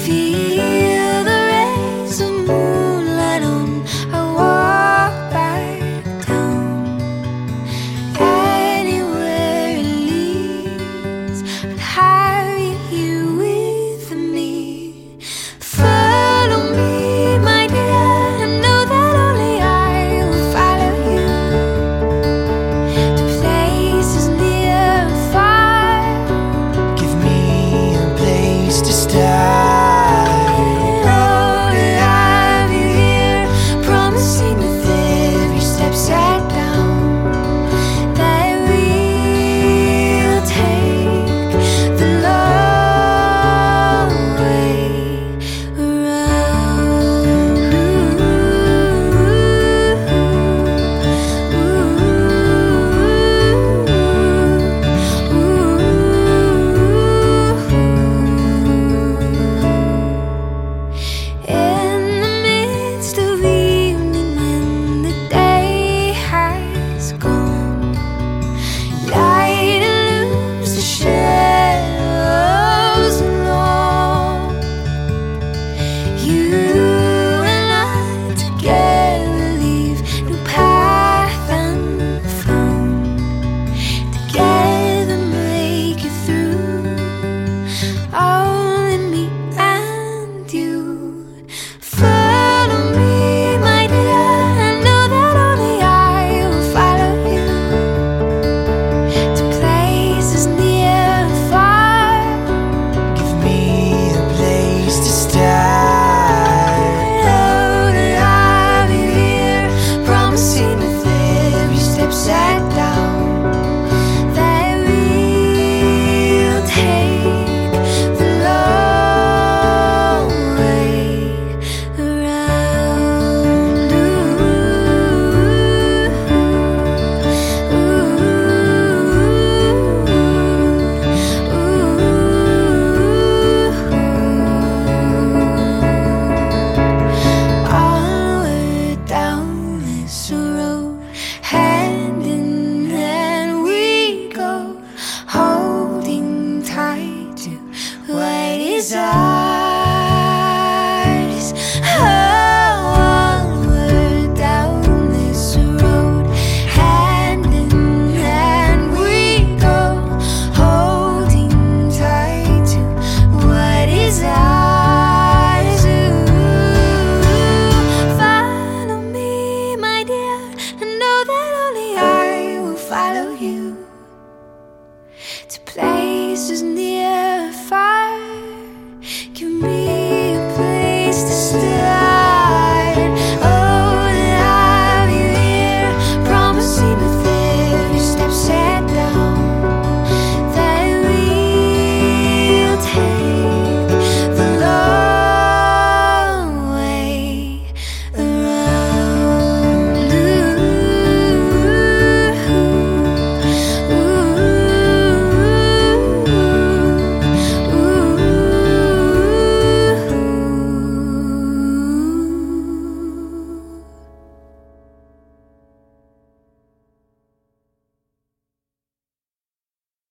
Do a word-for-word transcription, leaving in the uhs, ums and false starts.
Feel the rays of moonlight on our walk back down. Anywhere it leads, I'd have you here with me. Follow me, my dear, and know that only I will follow you to places near and far. Give me a place to start. Holding tight to what is ours.